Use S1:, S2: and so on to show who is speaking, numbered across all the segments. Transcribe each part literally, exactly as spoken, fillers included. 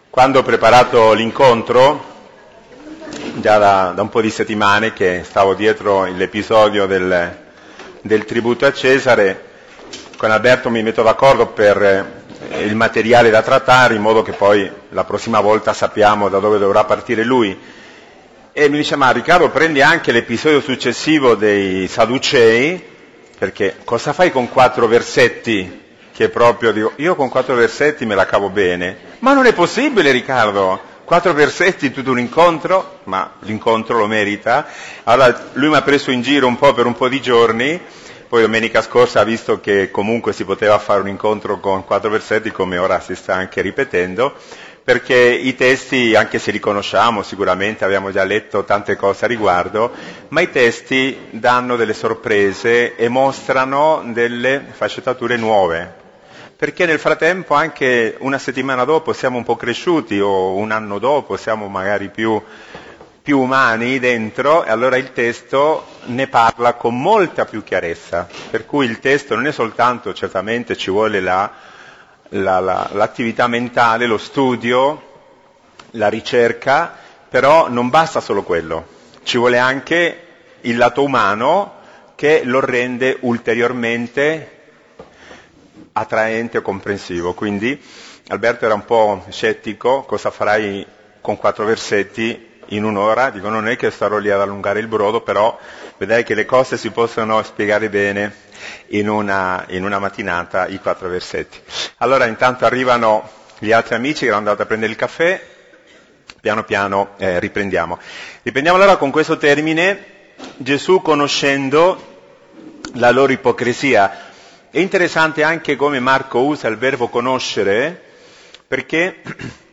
S1: Quando ho preparato l'incontro, già da, da un po' di settimane che stavo dietro l'episodio del, del tributo a Cesare, con Alberto mi metto d'accordo per il materiale da trattare, in modo che poi la prossima volta sappiamo da dove dovrà partire lui. E mi dice: ma Riccardo, prendi anche l'episodio successivo dei Sadducei, perché cosa fai con quattro versetti? Che proprio dico, io con quattro versetti me la cavo bene. Ma non è possibile, Riccardo, quattro versetti, tutto un incontro? Ma l'incontro lo merita. Allora lui mi ha preso in giro un po' per un po' di giorni, poi domenica scorsa ha visto che comunque si poteva fare un incontro con quattro versetti, come ora si sta anche ripetendo, perché i testi, anche se li conosciamo, sicuramente abbiamo già letto tante cose a riguardo, ma i testi danno delle sorprese e mostrano delle sfaccettature nuove. Perché nel frattempo, anche una settimana dopo, siamo un po' cresciuti, o un anno dopo siamo magari più, più umani dentro, e allora il testo ne parla con molta più chiarezza. Per cui il testo non è soltanto, certamente ci vuole la, la, la, l'attività mentale, lo studio, la ricerca, però non basta solo quello. Ci vuole anche il lato umano che lo rende ulteriormente attraente e comprensivo. Quindi Alberto era un po' scettico: cosa farai con quattro versetti in un'ora? Dico, non è che starò lì ad allungare il brodo, però vedrai che le cose si possono spiegare bene in una, in una mattinata, i quattro versetti. Allora intanto arrivano gli altri amici che erano andati a prendere il caffè, piano piano eh, riprendiamo. Riprendiamo allora con questo termine: Gesù conoscendo la loro ipocrisia. È interessante anche come Marco usa il verbo conoscere, perché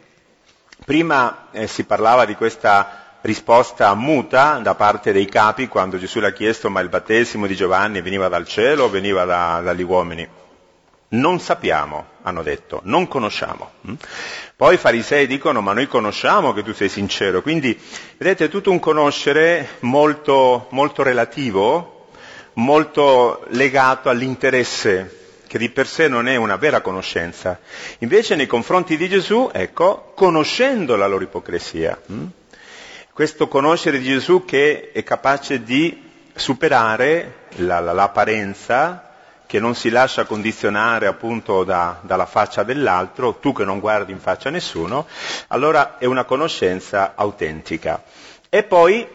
S1: prima eh, si parlava di questa risposta muta da parte dei capi, quando Gesù l'ha chiesto: ma il battesimo di Giovanni veniva dal cielo o veniva da, dagli uomini? Non sappiamo, hanno detto, non conosciamo. Poi i farisei dicono: ma noi conosciamo che tu sei sincero. Quindi vedete, tutto un conoscere molto, molto relativo, molto legato all'interesse, che di per sé non è una vera conoscenza. Invece nei confronti di Gesù, ecco, conoscendo la loro ipocrisia, hm? questo conoscere di Gesù che è capace di superare la, la, l'apparenza, che non si lascia condizionare appunto da, dalla faccia dell'altro, tu che non guardi in faccia a nessuno, allora è una conoscenza autentica. E poi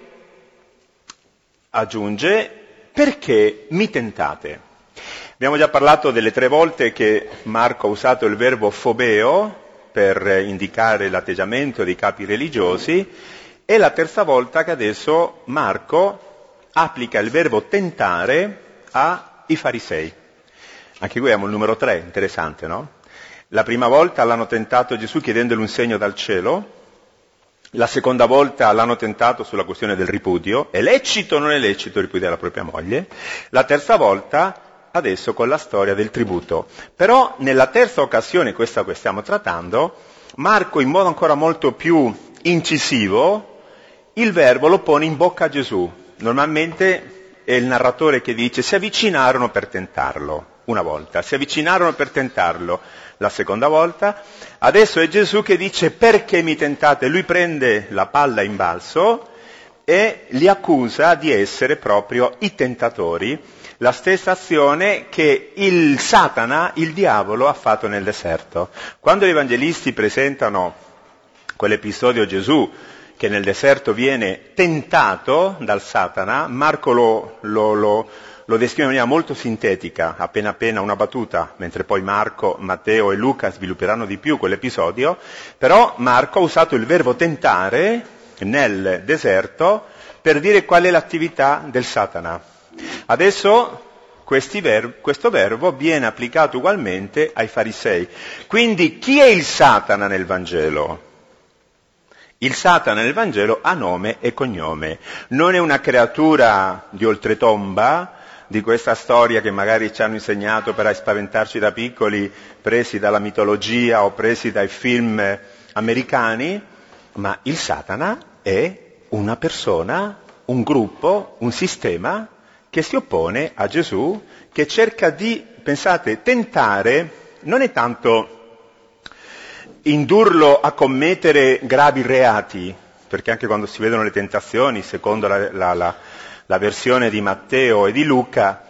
S1: aggiunge: perché mi tentate? Abbiamo già parlato delle tre volte che Marco ha usato il verbo phobeo per indicare l'atteggiamento dei capi religiosi, e la terza volta che adesso Marco applica il verbo tentare ai farisei. Anche qui abbiamo il numero tre, interessante, no? La prima volta l'hanno tentato Gesù chiedendogli un segno dal cielo. La seconda volta l'hanno tentato sulla questione del ripudio: è lecito o non è lecito ripudiare la propria moglie? La terza volta adesso con la storia del tributo. Però nella terza occasione, questa che stiamo trattando, Marco in modo ancora molto più incisivo il verbo lo pone in bocca a Gesù. Normalmente è il narratore che dice: si avvicinarono per tentarlo. Una volta, si avvicinarono per tentarlo. La seconda volta, adesso è Gesù che dice: perché mi tentate? Lui prende la palla in balzo e li accusa di essere proprio i tentatori, la stessa azione che il Satana, il diavolo, ha fatto nel deserto. Quando gli evangelisti presentano quell'episodio Gesù che nel deserto viene tentato dal Satana, Marco lo, lo, lo Lo descrive in maniera molto sintetica, appena appena una battuta, mentre poi Marco, Matteo e Luca svilupperanno di più quell'episodio. Però Marco ha usato il verbo tentare nel deserto per dire qual è l'attività del Satana. Adesso questi ver- questo verbo viene applicato ugualmente ai farisei. Quindi chi è il Satana nel Vangelo? Il Satana nel Vangelo ha nome e cognome. Non è una creatura di oltretomba, di questa storia che magari ci hanno insegnato per spaventarci da piccoli, presi dalla mitologia o presi dai film americani, ma il Satana è una persona, un gruppo, un sistema che si oppone a Gesù, che cerca di, pensate, tentare. Non è tanto indurlo a commettere gravi reati, perché anche quando si vedono le tentazioni, secondo la, la, la, la versione di Matteo e di Luca,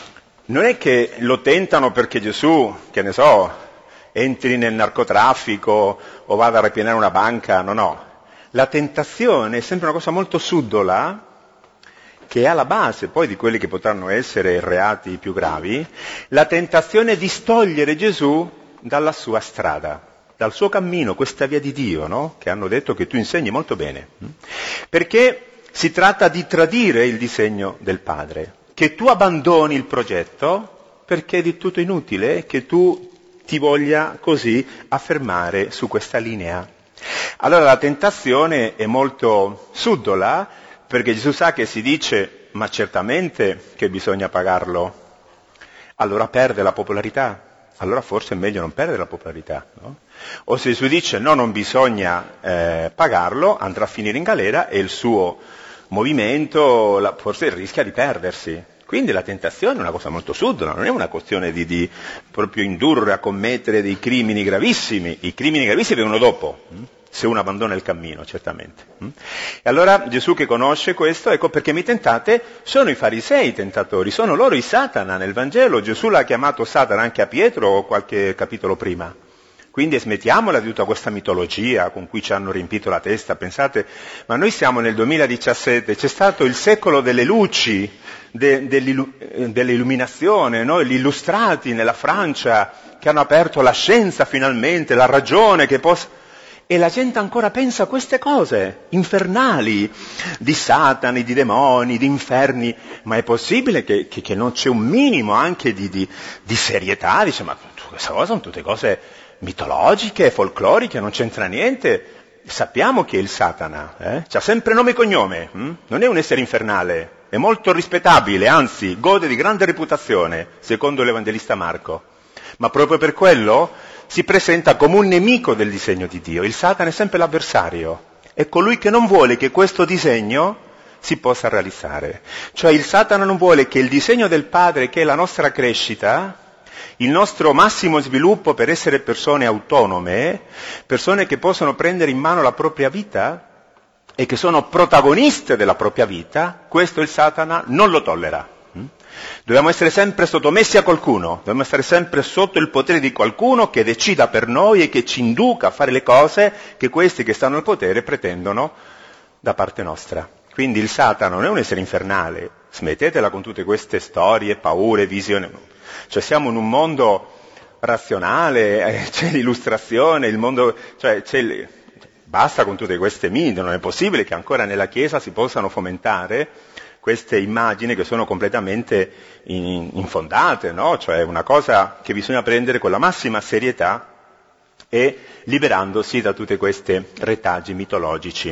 S1: non è che lo tentano perché Gesù, che ne so, entri nel narcotraffico o vada a rapienare una banca, no, no. La tentazione è sempre una cosa molto subdola, che è alla base poi di quelli che potranno essere reati più gravi, la tentazione di distogliere Gesù dalla sua strada, dal suo cammino, questa via di Dio, no? Che hanno detto che tu insegni molto bene. Perché si tratta di tradire il disegno del Padre, che tu abbandoni il progetto perché è di tutto inutile che tu ti voglia così affermare su questa linea. Allora la tentazione è molto subdola, perché Gesù sa che si dice, ma certamente che bisogna pagarlo, allora perde la popolarità, allora forse è meglio non perdere la popolarità, no? O se Gesù dice no, non bisogna eh, pagarlo, andrà a finire in galera e il suo movimento la, forse rischia di perdersi. Quindi la tentazione è una cosa molto subdola, non è una questione di, di proprio indurre a commettere dei crimini gravissimi, i crimini gravissimi vengono dopo, se uno abbandona il cammino, certamente. E allora Gesù, che conosce questo, ecco perché mi tentate, sono i farisei i tentatori, sono loro i Satana nel Vangelo. Gesù l'ha chiamato Satana anche a Pietro qualche capitolo prima. Quindi smettiamola di tutta questa mitologia con cui ci hanno riempito la testa. Pensate, ma noi siamo nel duemiladiciassette, c'è stato il secolo delle luci, de, dell'illuminazione, no? Gli illustrati nella Francia che hanno aperto la scienza finalmente, la ragione che possa... E la gente ancora pensa a queste cose infernali, di Satani, di demoni, di inferni. Ma è possibile che, che, che non c'è un minimo anche di, di, di serietà? Dice, ma queste cose sono tutte cose mitologiche, folcloriche, non c'entra niente. Sappiamo che è il Satana, eh? C'ha sempre nome e cognome, hm? Non è un essere infernale, è molto rispettabile, anzi gode di grande reputazione, secondo l'Evangelista Marco. Ma proprio per quello si presenta come un nemico del disegno di Dio. Il Satana è sempre l'avversario, è colui che non vuole che questo disegno si possa realizzare. Cioè il Satana non vuole che il disegno del Padre, che è la nostra crescita, il nostro massimo sviluppo per essere persone autonome, persone che possono prendere in mano la propria vita e che sono protagoniste della propria vita, questo il Satana non lo tollera. Dobbiamo essere sempre sottomessi a qualcuno, dobbiamo stare sempre sotto il potere di qualcuno che decida per noi e che ci induca a fare le cose che questi che stanno al potere pretendono da parte nostra. Quindi il Satana non è un essere infernale, smettetela con tutte queste storie, paure, visioni. Cioè siamo in un mondo razionale, eh, c'è l'illustrazione, il mondo, cioè c'è il... basta con tutte queste mite, non è possibile che ancora nella Chiesa si possano fomentare queste immagini che sono completamente in, infondate, no? Cioè una cosa che bisogna prendere con la massima serietà e liberandosi da tutte queste retaggi mitologici.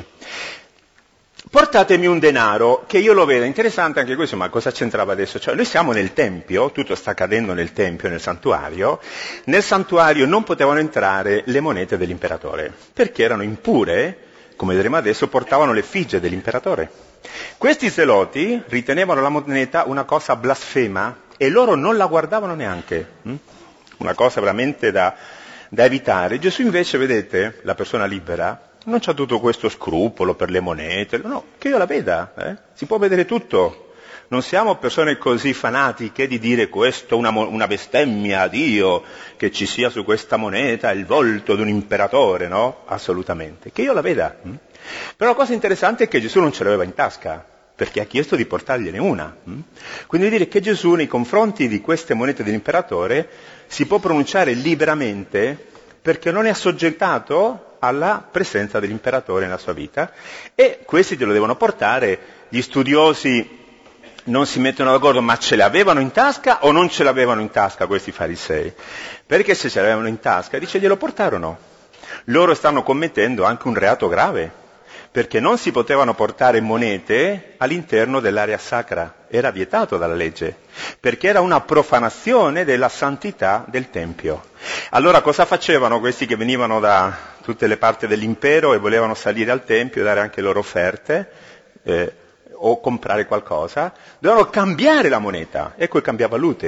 S1: Portatemi un denaro, che io lo vedo interessante anche questo, ma cosa c'entrava adesso? Cioè noi siamo nel Tempio, tutto sta accadendo nel Tempio, nel santuario, nel santuario non potevano entrare le monete dell'imperatore, perché erano impure, come vedremo adesso, portavano l'effigie dell'imperatore. Questi zeloti ritenevano la moneta una cosa blasfema e loro non la guardavano neanche, una cosa veramente da, da evitare. Gesù invece, vedete, la persona libera, non c'ha tutto questo scrupolo per le monete, no, che io la veda, eh? Si può vedere tutto. Non siamo persone così fanatiche di dire questo è una, una bestemmia a Dio, che ci sia su questa moneta il volto di un imperatore, no? Assolutamente. Che io la veda. Hm? Però la cosa interessante è che Gesù non ce l'aveva in tasca, perché ha chiesto di portargliene una. Hm? Quindi vuol dire che Gesù nei confronti di queste monete dell'imperatore si può pronunciare liberamente perché non è assoggettato alla presenza dell'imperatore nella sua vita, e questi glielo devono portare. Gli studiosi non si mettono d'accordo, ma ce le avevano in tasca o non ce l'avevano in tasca questi farisei? Perché se ce l'avevano in tasca, dice, glielo portarono. Loro stanno commettendo anche un reato grave, perché non si potevano portare monete all'interno dell'area sacra, era vietato dalla legge, perché era una profanazione della santità del Tempio. Allora cosa facevano questi che venivano da tutte le parti dell'impero e volevano salire al Tempio e dare anche loro offerte, eh, o comprare qualcosa? Dovevano cambiare la moneta, ecco il cambiavalute,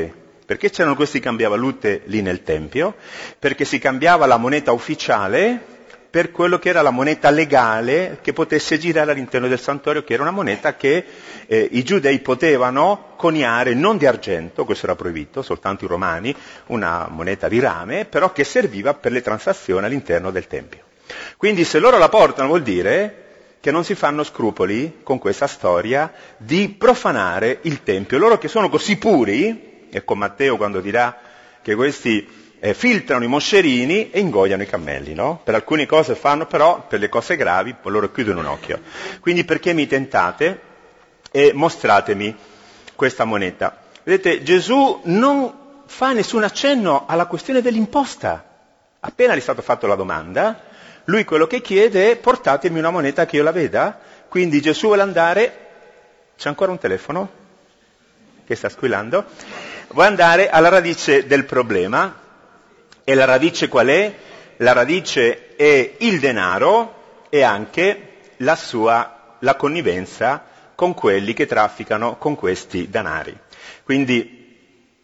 S1: Perché c'erano questi cambiavalute lì nel Tempio? Perché si cambiava la moneta ufficiale per quello che era la moneta legale che potesse girare all'interno del santuario, che era una moneta che eh, i giudei potevano coniare non di argento, questo era proibito, soltanto i romani, una moneta di rame, però che serviva per le transazioni all'interno del Tempio. Quindi se loro la portano vuol dire che non si fanno scrupoli con questa storia di profanare il Tempio. Loro che sono così puri, e con Matteo quando dirà che questi eh, filtrano i moscerini e ingoiano i cammelli, no? Per alcune cose fanno, però per le cose gravi loro chiudono un occhio. Quindi perché mi tentate e mostratemi questa moneta? Vedete, Gesù non fa nessun accenno alla questione dell'imposta. Appena gli è stata fatta la domanda, lui quello che chiede è portatemi una moneta che io la veda. Quindi Gesù vuole andare, c'è ancora un telefono che sta squillando, vuole andare alla radice del problema. E la radice qual è? La radice è il denaro e anche la sua, la connivenza con quelli che trafficano con questi denari. Quindi,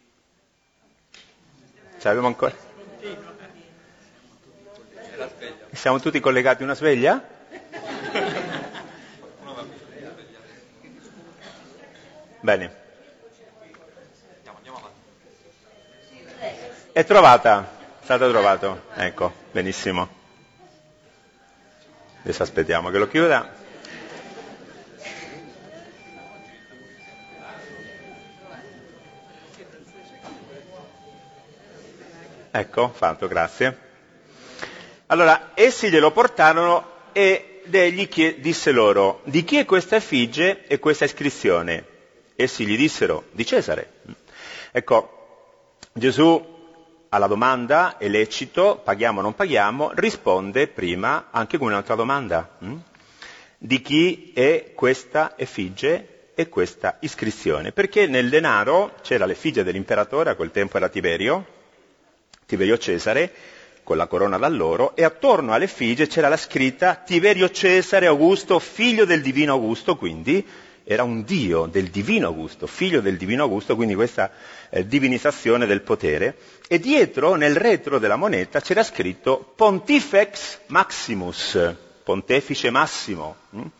S1: ce l'abbiamo ancora? Siamo tutti collegati a una sveglia? Bene. È trovata? È stato trovato? Ecco, benissimo. Adesso aspettiamo che lo chiuda. Ecco, fatto, grazie. Allora, essi glielo portarono ed egli chie- disse loro, di chi è questa effigie e questa iscrizione? Essi gli dissero, di Cesare. Ecco, Gesù alla domanda, è lecito, paghiamo o non paghiamo, risponde prima anche con un'altra domanda. Hm? Di chi è questa effigie e questa iscrizione? Perché nel denaro c'era l'effigie dell'imperatore, a quel tempo era Tiberio, Tiberio Cesare, con la corona d'alloro, e attorno all'effigie c'era la scritta Tiberio Cesare Augusto, figlio del divino Augusto, quindi era un dio del divino Augusto, figlio del divino Augusto, quindi questa eh, divinizzazione del potere. E dietro, nel retro della moneta, c'era scritto Pontifex Maximus, pontefice massimo.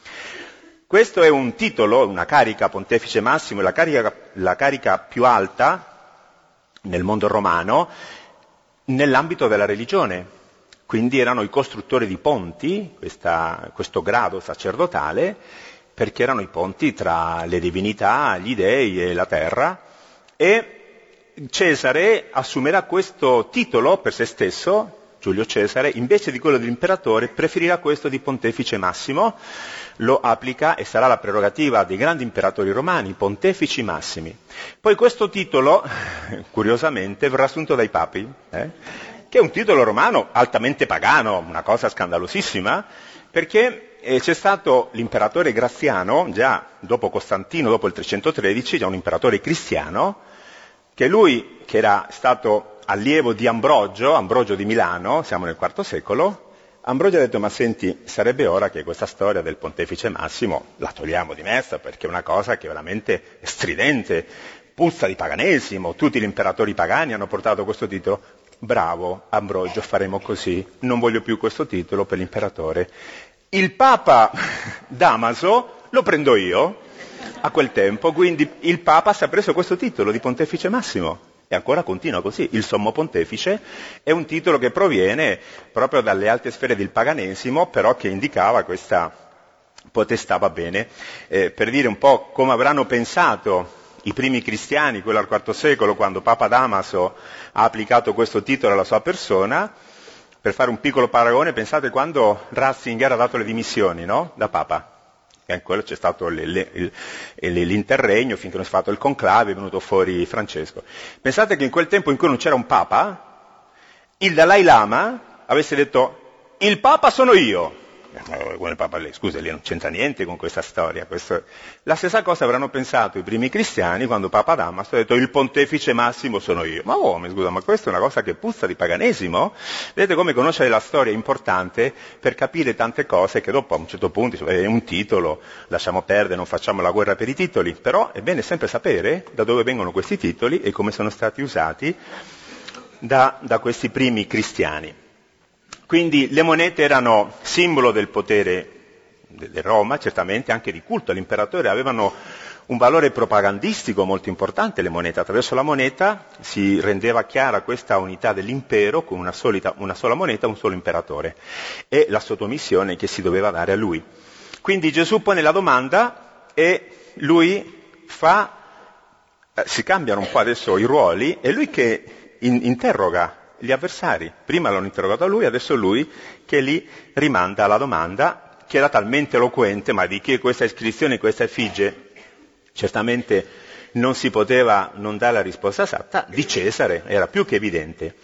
S1: Questo è un titolo, una carica, pontefice massimo, la carica, la carica più alta nel mondo romano nell'ambito della religione. Quindi erano i costruttori di ponti, questa, questo grado sacerdotale, perché erano i ponti tra le divinità, gli dei e la terra, e Cesare assumerà questo titolo per se stesso, Giulio Cesare, invece di quello dell'imperatore, preferirà questo di pontefice massimo, lo applica e sarà la prerogativa dei grandi imperatori romani, pontefici massimi. Poi questo titolo, curiosamente, verrà assunto dai papi, eh, che è un titolo romano altamente pagano, una cosa scandalosissima, perché E c'è stato l'imperatore Graziano, già dopo Costantino, dopo il trecentotredici, già un imperatore cristiano, che lui, che era stato allievo di Ambrogio, Ambrogio di Milano, siamo nel quarto secolo, Ambrogio ha detto, ma senti, sarebbe ora che questa storia del pontefice massimo la togliamo di mezzo, perché è una cosa che veramente è stridente, puzza di paganesimo, tutti gli imperatori pagani hanno portato questo titolo. Bravo, Ambrogio, faremo così, non voglio più questo titolo per l'imperatore. Il Papa Damaso lo prendo io a quel tempo, quindi il Papa si è preso questo titolo di Pontefice Massimo e ancora continua così. Il Sommo Pontefice è un titolo che proviene proprio dalle alte sfere del paganesimo, però che indicava questa potestà, va bene, eh, per dire un po' come avranno pensato i primi cristiani, quello al quarto secolo, quando Papa Damaso ha applicato questo titolo alla sua persona. Per fare un piccolo paragone, pensate quando Ratzinger ha dato le dimissioni, no? Da Papa. E in quello c'è stato le, le, il, l'interregno finché non si è fatto il conclave, è venuto fuori Francesco. Pensate che in quel tempo in cui non c'era un Papa, il Dalai Lama avesse detto il Papa sono io. Come Papa lei, scusa, lì non c'entra niente con questa storia. Questo... La stessa cosa avranno pensato i primi cristiani quando Papa Damaso ha detto il pontefice massimo sono io. Ma come, scusa, ma questa è una cosa che puzza di paganesimo? Vedete come conoscere la storia è importante per capire tante cose che dopo a un certo punto è un titolo, lasciamo perdere, non facciamo la guerra per i titoli, però è bene sempre sapere da dove vengono questi titoli e come sono stati usati da, da questi primi cristiani. Quindi le monete erano simbolo del potere di Roma, certamente anche di culto all'imperatore, avevano un valore propagandistico molto importante le monete. Attraverso la moneta si rendeva chiara questa unità dell'impero con una, solita, una sola moneta, un solo imperatore e la sottomissione che si doveva dare a lui. Quindi Gesù pone la domanda e lui fa, eh, si cambiano un po' adesso i ruoli, è lui che in, interroga gli avversari. Prima l'hanno interrogato a lui, adesso lui che li rimanda alla domanda, che era talmente eloquente, ma di chi è questa iscrizione, questa effigie? Certamente non si poteva non dare la risposta esatta, di Cesare, era più che evidente.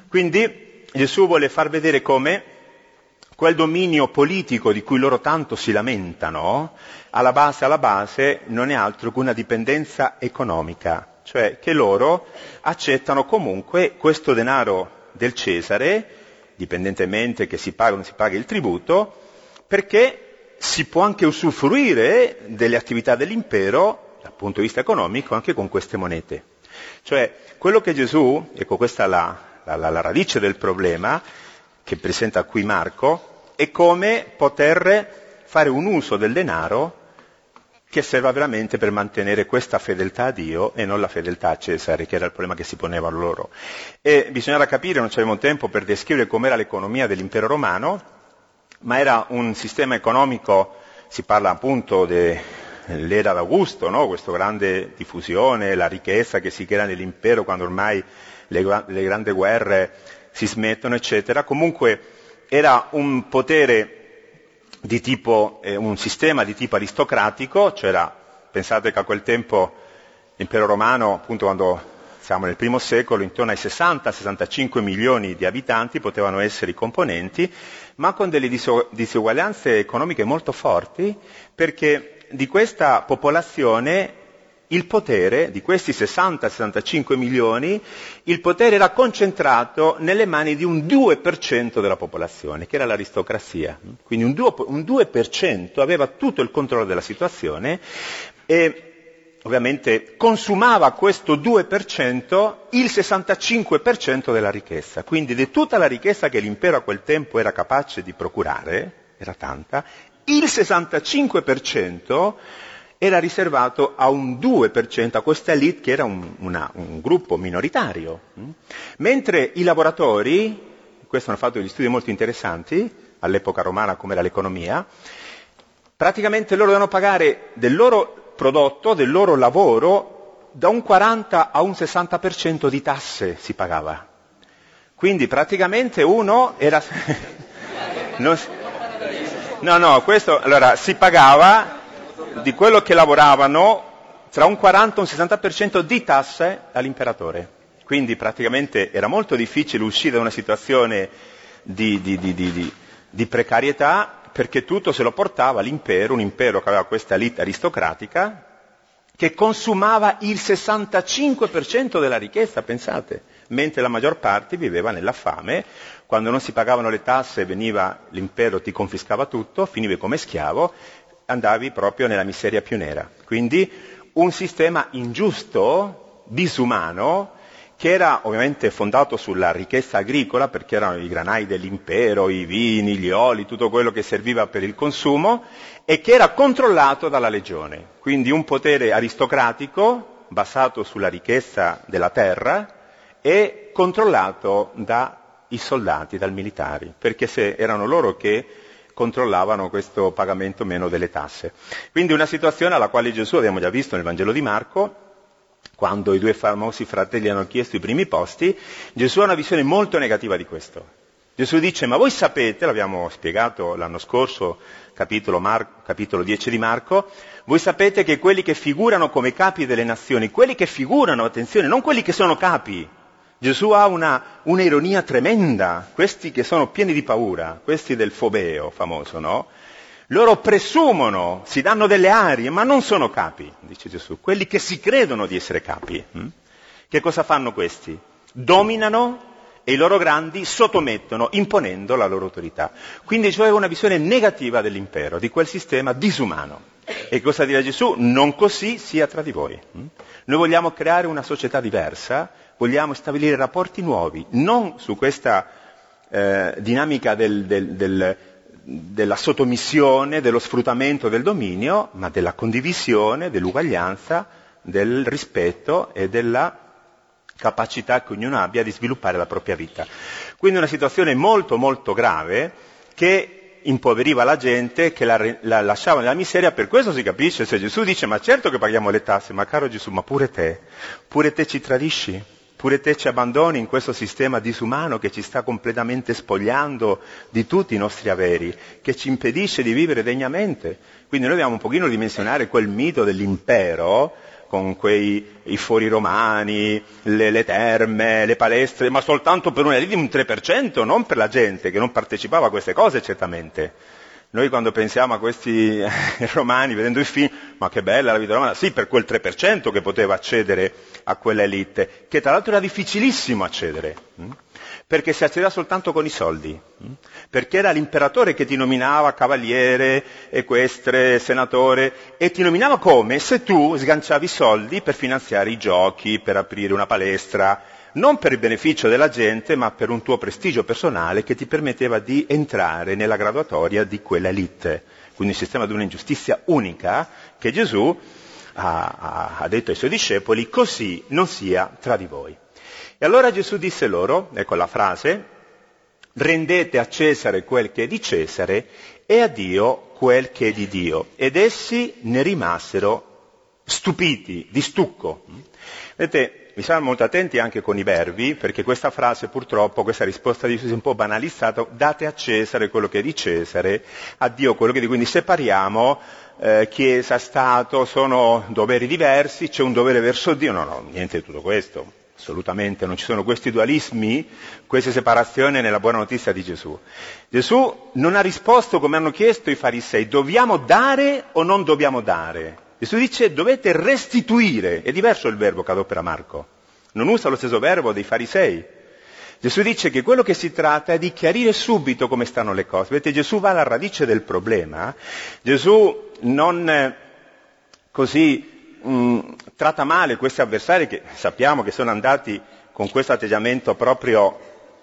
S1: Quindi Gesù vuole far vedere come quel dominio politico di cui loro tanto si lamentano, alla base, alla base non è altro che una dipendenza economica. Cioè che loro accettano comunque questo denaro del Cesare, dipendentemente che si paga o non si paga il tributo, perché si può anche usufruire delle attività dell'impero, dal punto di vista economico, anche con queste monete. Cioè quello che Gesù, ecco questa è la, la, la, la radice del problema, che presenta qui Marco, è come poter fare un uso del denaro che serva veramente per mantenere questa fedeltà a Dio e non la fedeltà a Cesare, che era il problema che si poneva loro. E bisognava capire, non c'avevamo tempo per descrivere com'era l'economia dell'impero romano, ma era un sistema economico, si parla appunto dell'era d'Augusto, no? Questa grande diffusione, la ricchezza che si crea nell'impero quando ormai le, le grandi guerre si smettono, eccetera. Comunque era un potere di tipo, eh, un sistema di tipo aristocratico, c'era, pensate che a quel tempo l'impero romano, appunto quando siamo nel primo secolo, intorno ai sessanta sessantacinque milioni di abitanti potevano essere i componenti, ma con delle disuguaglianze economiche molto forti, perché di questa popolazione il potere, di questi sessanta sessantacinque milioni, il potere era concentrato nelle mani di un due per cento della popolazione, che era l'aristocrazia. Quindi un due, un due per cento aveva tutto il controllo della situazione e ovviamente consumava questo due per cento il sessantacinque per cento della ricchezza. Quindi di tutta la ricchezza che l'impero a quel tempo era capace di procurare, era tanta, il sessantacinque per cento era riservato a un due per cento, a questa elite che era un, una, un gruppo minoritario. Mentre i lavoratori, questo hanno fatto degli studi molto interessanti, all'epoca romana come era l'economia, praticamente loro dovevano pagare del loro prodotto, del loro lavoro, da un quaranta a un sessanta per cento di tasse si pagava. Quindi praticamente uno era... non... No, no, questo, allora, si pagava... di quello che lavoravano tra un quaranta e un sessanta per cento di tasse all'imperatore. Quindi praticamente era molto difficile uscire da una situazione di, di, di, di, di, di precarietà, perché tutto se lo portava l'impero, un impero che aveva questa elite aristocratica, che consumava il sessantacinque per cento della ricchezza, pensate, mentre la maggior parte viveva nella fame. Quando non si pagavano le tasse veniva l'impero, ti confiscava tutto, finivi come schiavo, andavi proprio nella miseria più nera. Quindi un sistema ingiusto, disumano, che era ovviamente fondato sulla ricchezza agricola, perché erano i granai dell'impero, i vini, gli oli, tutto quello che serviva per il consumo, e che era controllato dalla legione. Quindi un potere aristocratico, basato sulla ricchezza della terra, e controllato dai soldati, dai militari, perché se erano loro che controllavano questo pagamento meno delle tasse. Quindi una situazione alla quale Gesù, abbiamo già visto nel Vangelo di Marco, quando i due famosi fratelli hanno chiesto i primi posti, Gesù ha una visione molto negativa di questo. Gesù dice, ma voi sapete, l'abbiamo spiegato l'anno scorso, capitolo, Mar- capitolo dieci di Marco, voi sapete che quelli che figurano come capi delle nazioni, quelli che figurano, attenzione, non quelli che sono capi, Gesù ha una, una ironia tremenda, questi che sono pieni di paura, questi del fobeo famoso, no? Loro presumono, si danno delle arie, ma non sono capi, dice Gesù, quelli che si credono di essere capi. Hm? Che cosa fanno questi? Dominano e i loro grandi sottomettono, imponendo la loro autorità. Quindi cioè una visione negativa dell'impero, di quel sistema disumano. E cosa dirà Gesù? Non così sia tra di voi. Hm? Noi vogliamo creare una società diversa, vogliamo stabilire rapporti nuovi, non su questa eh, dinamica del, del, del, della sottomissione, dello sfruttamento, del dominio, ma della condivisione, dell'uguaglianza, del rispetto e della capacità che ognuno abbia di sviluppare la propria vita. Quindi una situazione molto molto grave che impoveriva la gente, che la, la lasciava nella miseria. Per questo si capisce se Gesù dice ma certo che paghiamo le tasse, ma caro Gesù, ma pure te, pure te ci tradisci, pure te ci abbandoni in questo sistema disumano che ci sta completamente spogliando di tutti i nostri averi, che ci impedisce di vivere degnamente. Quindi noi dobbiamo un pochino dimensionare quel mito dell'impero, con quei i fori romani, le, le terme, le palestre, ma soltanto per una elite di un tre per cento, non per la gente che non partecipava a queste cose certamente. Noi quando pensiamo a questi romani, vedendo i film, ma che bella la vita romana, sì, per quel tre per cento che poteva accedere a quella elite, che tra l'altro era difficilissimo accedere, perché si accedeva soltanto con i soldi, perché era l'imperatore che ti nominava cavaliere, equestre, senatore, e ti nominava come? Se tu sganciavi soldi per finanziare i giochi, per aprire una palestra, non per il beneficio della gente, ma per un tuo prestigio personale che ti permetteva di entrare nella graduatoria di quella elite. Quindi un sistema di un'ingiustizia unica che Gesù ha, ha, ha detto ai suoi discepoli, così non sia tra di voi. E allora Gesù disse loro, ecco la frase, rendete a Cesare quel che è di Cesare e a Dio quel che è di Dio. Ed essi ne rimasero stupiti, di stucco. Vedete, bisogna molto attenti anche con i verbi, perché questa frase purtroppo, questa risposta di Gesù è un po' banalizzata, date a Cesare quello che è di Cesare, a Dio quello che è di, quindi separiamo eh, Chiesa, Stato, sono doveri diversi, c'è un dovere verso Dio, no, no, niente di tutto questo. Assolutamente, non ci sono questi dualismi, queste separazioni nella buona notizia di Gesù. Gesù non ha risposto come hanno chiesto i farisei, dobbiamo dare o non dobbiamo dare? Gesù dice dovete restituire, è diverso il verbo che adopera Marco, non usa lo stesso verbo dei farisei. Gesù dice che quello che si tratta è di chiarire subito come stanno le cose. Vedete, Gesù va alla radice del problema, Gesù non eh, così... Mm, tratta male questi avversari che sappiamo che sono andati con questo atteggiamento proprio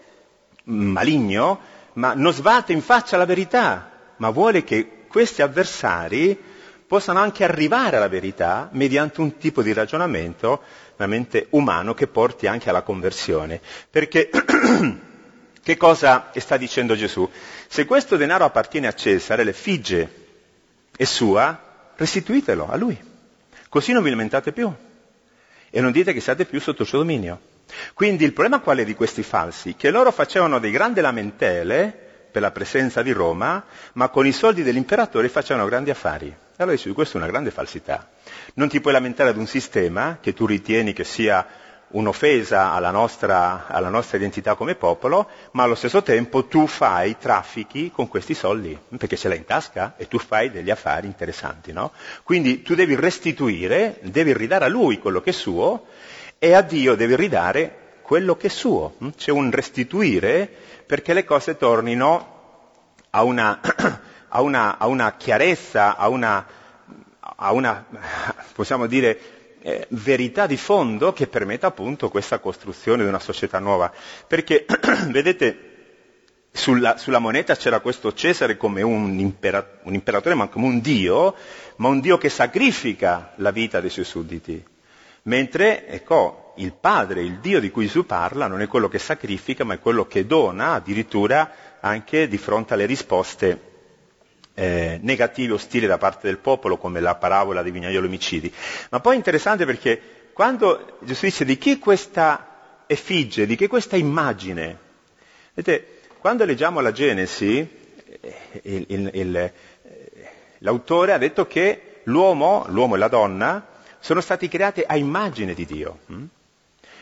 S1: maligno, ma non sbatte in faccia la verità, ma vuole che questi avversari possano anche arrivare alla verità mediante un tipo di ragionamento veramente umano che porti anche alla conversione. Perché che cosa sta dicendo Gesù? Se questo denaro appartiene a Cesare, l'effigie è sua, restituitelo a lui. Così non vi lamentate più e non dite che siate più sotto il suo dominio. Quindi il problema qual è di questi falsi? Che loro facevano dei grandi lamentele per la presenza di Roma, ma con i soldi dell'imperatore facevano grandi affari. Allora dici, questa è una grande falsità. Non ti puoi lamentare ad un sistema che tu ritieni che sia un'offesa alla nostra, alla nostra identità come popolo, ma allo stesso tempo tu fai traffichi con questi soldi, perché ce l'hai in tasca e tu fai degli affari interessanti, no? Quindi tu devi restituire, devi ridare a lui quello che è suo e a Dio devi ridare quello che è suo. C'è un restituire perché le cose tornino a una, a una, a una chiarezza, a una, a una, possiamo dire, Eh, verità di fondo che permetta appunto questa costruzione di una società nuova. Perché, vedete, sulla, sulla moneta c'era questo Cesare come un, impera, un imperatore, ma come un dio, ma un dio che sacrifica la vita dei suoi sudditi. Mentre, ecco, il padre, il Dio di cui Gesù parla, non è quello che sacrifica, ma è quello che dona, addirittura anche di fronte alle risposte Eh, negativi, ostili da parte del popolo, come la parabola dei vignaioli omicidi. Ma poi è interessante perché quando Gesù dice di chi questa effigie, di chi questa immagine, vedete, quando leggiamo la Genesi, il, il, il, l'autore ha detto che l'uomo, l'uomo e la donna sono stati creati a immagine di Dio.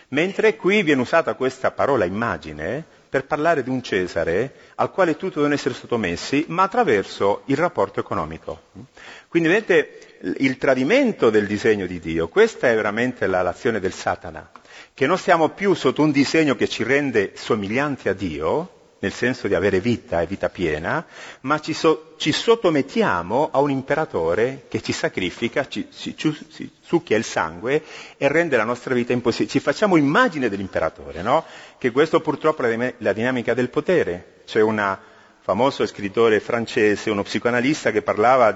S1: Mentre qui viene usata questa parola immagine per parlare di un Cesare al quale tutti devono essere sottomessi, ma attraverso il rapporto economico. Quindi vedete il tradimento del disegno di Dio, questa è veramente la, l'azione del Satana, che non siamo più sotto un disegno che ci rende somiglianti a Dio, nel senso di avere vita e vita piena, ma ci, so, ci sottomettiamo a un imperatore che ci sacrifica, ci, ci, ci succhia il sangue e rende la nostra vita impossibile. Ci facciamo immagine dell'imperatore, no? Che questo purtroppo è la dinamica del potere. C'è un famoso scrittore francese, uno psicoanalista, che parlava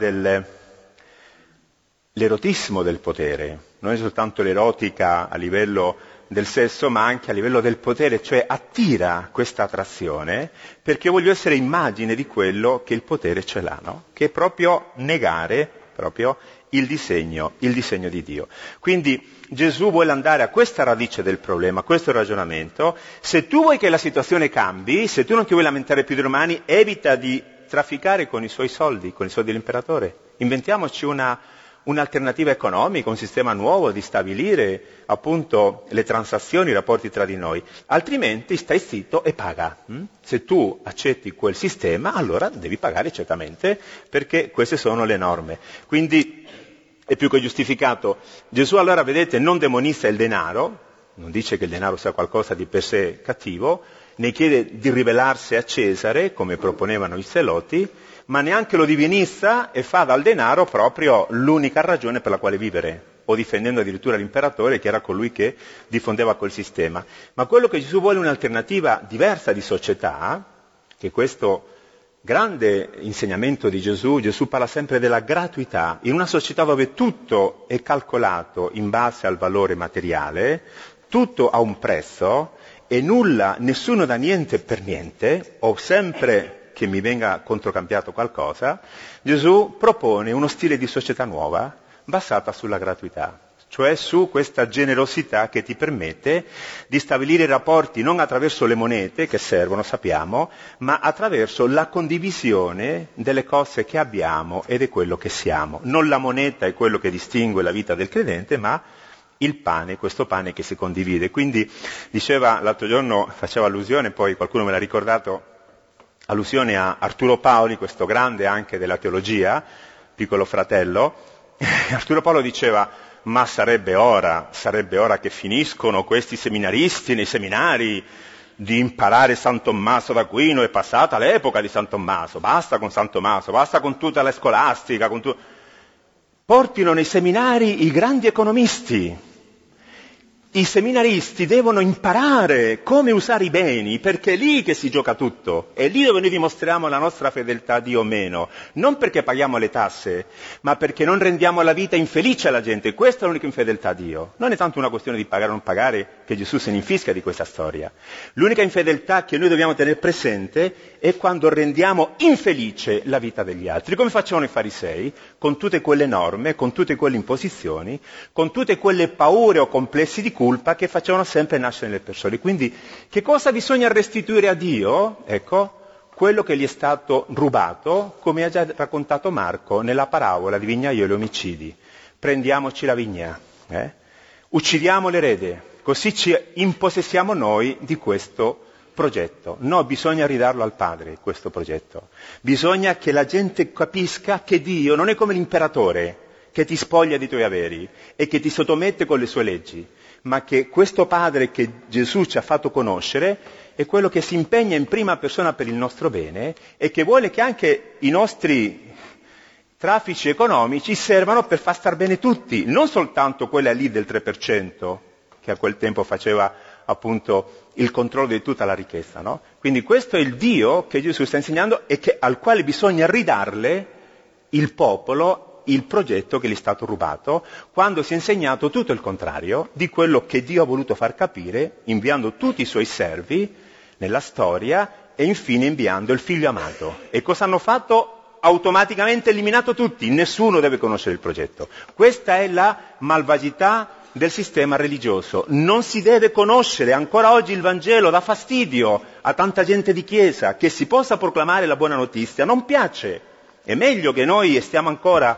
S1: dell'erotismo del potere, non è soltanto l'erotica a livello del sesso, ma anche a livello del potere, cioè attira questa attrazione, perché voglio essere immagine di quello che il potere ce l'ha, no? Che è proprio negare proprio il disegno, il disegno di Dio. Quindi Gesù vuole andare a questa radice del problema, a questo ragionamento. Se tu vuoi che la situazione cambi, se tu non ti vuoi lamentare più dei romani, evita di trafficare con i suoi soldi, con i soldi dell'imperatore. Inventiamoci una un'alternativa economica, un sistema nuovo di stabilire appunto le transazioni, i rapporti tra di noi, altrimenti stai zitto e paga. Se tu accetti quel sistema, allora devi pagare certamente, perché queste sono le norme. Quindi è più che giustificato. Gesù allora, vedete, non demonizza il denaro, non dice che il denaro sia qualcosa di per sé cattivo, ne chiede di ribellarsi a Cesare, come proponevano i Zeloti, ma neanche lo divinizza e fa dal denaro proprio l'unica ragione per la quale vivere, o difendendo addirittura l'imperatore, che era colui che diffondeva quel sistema. Ma quello che Gesù vuole è un'alternativa diversa di società, che questo grande insegnamento di Gesù, Gesù parla sempre della gratuità, in una società dove tutto è calcolato in base al valore materiale, tutto ha un prezzo e nulla, nessuno dà niente per niente, o sempre che mi venga controcambiato qualcosa, Gesù propone uno stile di società nuova basata sulla gratuità, cioè su questa generosità che ti permette di stabilire rapporti non attraverso le monete che servono, sappiamo, ma attraverso la condivisione delle cose che abbiamo e di quello che siamo. Non la moneta è quello che distingue la vita del credente, ma il pane, questo pane che si condivide. Quindi diceva l'altro giorno, faceva allusione, poi qualcuno me l'ha ricordato, allusione a Arturo Paoli, questo grande anche della teologia, piccolo fratello. Arturo Paolo diceva: ma sarebbe ora, sarebbe ora che finiscono questi seminaristi nei seminari di imparare San Tommaso d'Aquino, è passata l'epoca di San Tommaso, basta con San Tommaso, basta con tutta la scolastica, con tu... portino nei seminari i grandi economisti. I seminaristi devono imparare come usare i beni, perché è lì che si gioca tutto, è lì dove noi dimostriamo la nostra fedeltà a Dio o meno, non perché paghiamo le tasse, ma perché non rendiamo la vita infelice alla gente. Questa è l'unica infedeltà a Dio. Non è tanto una questione di pagare o non pagare, che Gesù se ne infischia di questa storia. L'unica infedeltà che noi dobbiamo tenere presente è quando rendiamo infelice la vita degli altri, come facevano i farisei, con tutte quelle norme, con tutte quelle imposizioni, con tutte quelle paure o complessi di colpa che facevano sempre nascere nelle persone. Quindi che cosa bisogna restituire a Dio? Ecco, quello che gli è stato rubato, come ha già raccontato Marco nella parabola di vignaiolo e omicidi. Prendiamoci la vigna, eh? Uccidiamo l'erede, così ci impossessiamo noi di questo progetto. No, bisogna ridarlo al Padre questo progetto. Bisogna che la gente capisca che Dio non è come l'imperatore che ti spoglia dei tuoi averi e che ti sottomette con le sue leggi, ma che questo Padre che Gesù ci ha fatto conoscere è quello che si impegna in prima persona per il nostro bene e che vuole che anche i nostri traffici economici servano per far star bene tutti, non soltanto quella lì del tre per cento che a quel tempo faceva appunto il controllo di tutta la ricchezza, no? Quindi questo è il Dio che Gesù sta insegnando e che, al quale bisogna ridarle il popolo, il progetto che gli è stato rubato, quando si è insegnato tutto il contrario di quello che Dio ha voluto far capire, inviando tutti i suoi servi nella storia e infine inviando il figlio amato. E cosa hanno fatto? Automaticamente eliminato tutti, nessuno deve conoscere il progetto. Questa è la malvagità del sistema religioso. Non si deve conoscere, ancora oggi il Vangelo dà fastidio a tanta gente di chiesa, che si possa proclamare la buona notizia, non piace. È meglio che noi stiamo ancora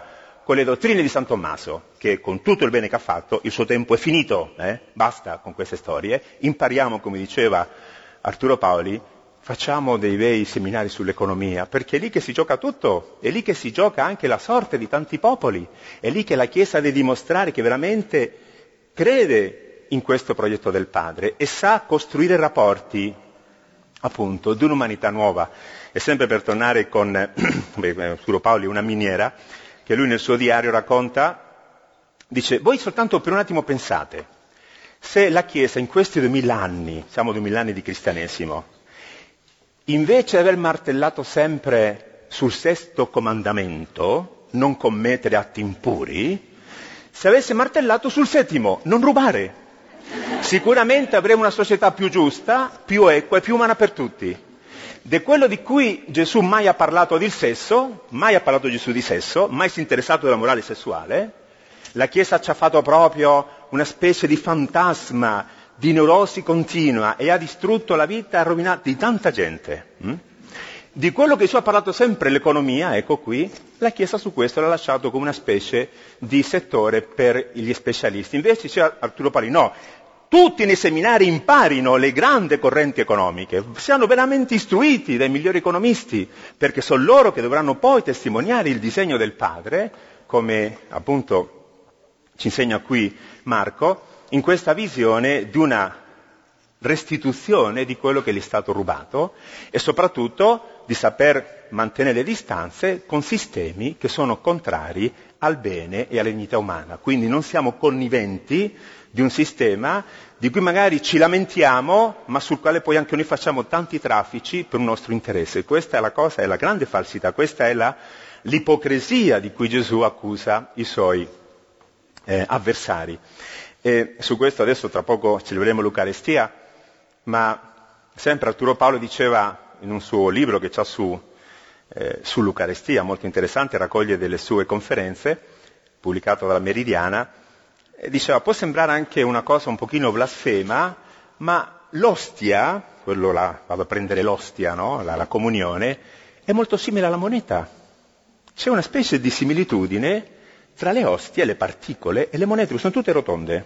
S1: con le dottrine di San Tommaso, che con tutto il bene che ha fatto, il suo tempo è finito, eh? Basta con queste storie, impariamo, come diceva Arturo Paoli, facciamo dei bei seminari sull'economia, perché è lì che si gioca tutto, è lì che si gioca anche la sorte di tanti popoli, è lì che la Chiesa deve dimostrare che veramente crede in questo progetto del Padre e sa costruire rapporti, appunto, di un'umanità nuova. E sempre per tornare con Arturo Paoli, una miniera, che lui nel suo diario racconta, dice, voi soltanto per un attimo pensate, se la Chiesa in questi duemila anni, siamo duemila anni di cristianesimo, invece di aver martellato sempre sul sesto comandamento, non commettere atti impuri, se avesse martellato sul settimo, non rubare, sicuramente avremo una società più giusta, più equa e più umana per tutti. Di quello di cui Gesù mai ha parlato del sesso, mai ha parlato Gesù di sesso, mai si è interessato della morale sessuale, la Chiesa ci ha fatto proprio una specie di fantasma, di neurosi continua e ha distrutto la vita e ha rovinato di tanta gente. Hm? Di quello che Gesù ha parlato sempre, l'economia, ecco qui, la Chiesa su questo l'ha lasciato come una specie di settore per gli specialisti. Invece c'è Arturo Paoli, no, tutti nei seminari imparino le grandi correnti economiche, siano veramente istruiti dai migliori economisti, perché sono loro che dovranno poi testimoniare il disegno del Padre, come appunto ci insegna qui Marco, in questa visione di una restituzione di quello che gli è stato rubato e soprattutto di saper mantenere le distanze con sistemi che sono contrari al bene e alla dignità umana. Quindi non siamo conniventi di un sistema di cui magari ci lamentiamo, ma sul quale poi anche noi facciamo tanti traffici per un nostro interesse. Questa è la cosa, è la grande falsità, questa è la, l'ipocrisia di cui Gesù accusa i suoi eh, avversari. E su questo adesso tra poco celebreremo l'Eucarestia, ma sempre Arturo Paoli diceva in un suo libro che c'ha su, eh, sull'Eucarestia, molto interessante, raccoglie delle sue conferenze, pubblicato dalla Meridiana, e diceva, può sembrare anche una cosa un pochino blasfema, ma l'ostia, quello là, vado a prendere l'ostia, no? la, la comunione, è molto simile alla moneta. C'è una specie di similitudine tra le ostie, le particole e le monete, che sono tutte rotonde.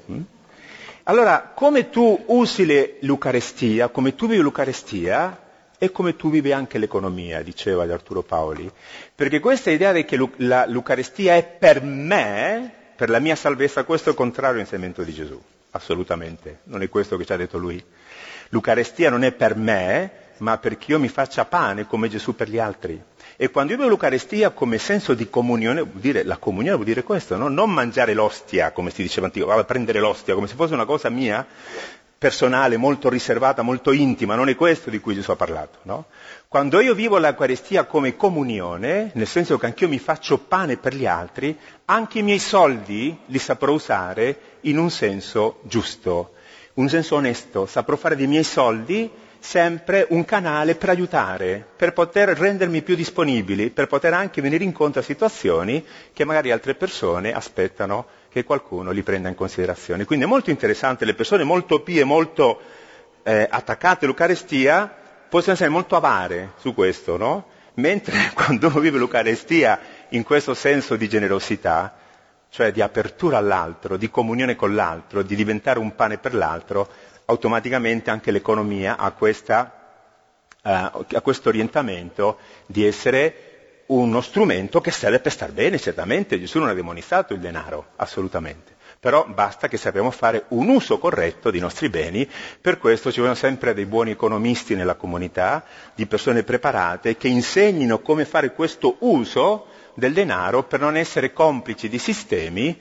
S1: Allora, come tu usi le, l'Eucarestia, come tu vivi l'Eucarestia, è come tu vivi anche l'economia, diceva di Arturo Paoli. Perché questa idea di che la, l'Eucarestia è per me, per la mia salvezza, questo è il contrario all'insegnamento di Gesù. Assolutamente. Non è questo che ci ha detto lui. L'Eucarestia non è per me, ma perché io mi faccia pane come Gesù per gli altri. E quando io vedo l'Eucarestia come senso di comunione, vuol dire, la comunione vuol dire questo, no? Non mangiare l'ostia, come si diceva antico, vado a prendere l'ostia, come se fosse una cosa mia, personale, molto riservata, molto intima, non è questo di cui Gesù ha parlato, no? Quando io vivo l'Eucarestia come comunione, nel senso che anch'io mi faccio pane per gli altri, anche i miei soldi li saprò usare in un senso giusto, un senso onesto, saprò fare dei miei soldi sempre un canale per aiutare, per poter rendermi più disponibili, per poter anche venire incontro a situazioni che magari altre persone aspettano che qualcuno li prenda in considerazione. Quindi è molto interessante, le persone molto pie, molto eh, attaccate all'Eucarestia possono essere molto avare su questo, no? Mentre quando uno vive l'Eucarestia in questo senso di generosità, cioè di apertura all'altro, di comunione con l'altro, di diventare un pane per l'altro, automaticamente anche l'economia ha, questa, uh, ha questo orientamento di essere uno strumento che serve per star bene, certamente. Gesù non ha demonizzato il denaro, assolutamente. Però basta che sappiamo fare un uso corretto dei nostri beni, per questo ci vogliono sempre dei buoni economisti nella comunità, di persone preparate che insegnino come fare questo uso del denaro per non essere complici di sistemi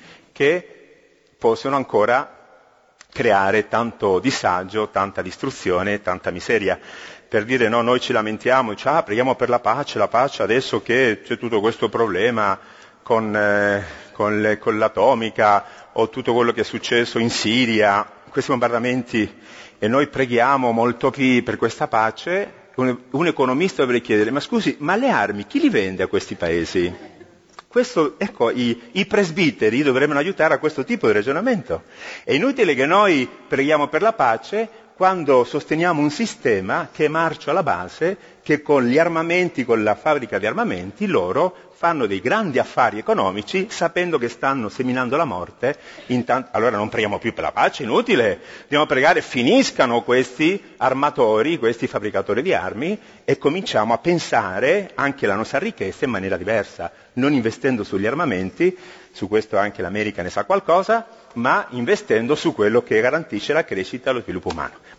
S1: che possono ancora creare tanto disagio, tanta distruzione, tanta miseria. Per dire no, noi ci lamentiamo, diciamo, ah, preghiamo per la pace, la pace adesso che c'è tutto questo problema con, eh, con, le, con l'atomica o tutto quello che è successo in Siria, questi bombardamenti, e noi preghiamo molto più per questa pace. Un, un economista dovrebbe chiedere, ma scusi, ma le armi chi li vende a questi paesi? Questo, ecco, i, i presbiteri dovrebbero aiutare a questo tipo di ragionamento. È inutile che noi preghiamo per la pace quando sosteniamo un sistema che è marcio alla base, che con gli armamenti, con la fabbrica di armamenti, loro fanno dei grandi affari economici sapendo che stanno seminando la morte. Intanto, allora non preghiamo più per la pace, inutile, dobbiamo pregare finiscano questi armatori, questi fabbricatori di armi e cominciamo a pensare anche la nostra ricchezza in maniera diversa, non investendo sugli armamenti, su questo anche l'America ne sa qualcosa, ma investendo su quello che garantisce la crescita e lo sviluppo umano.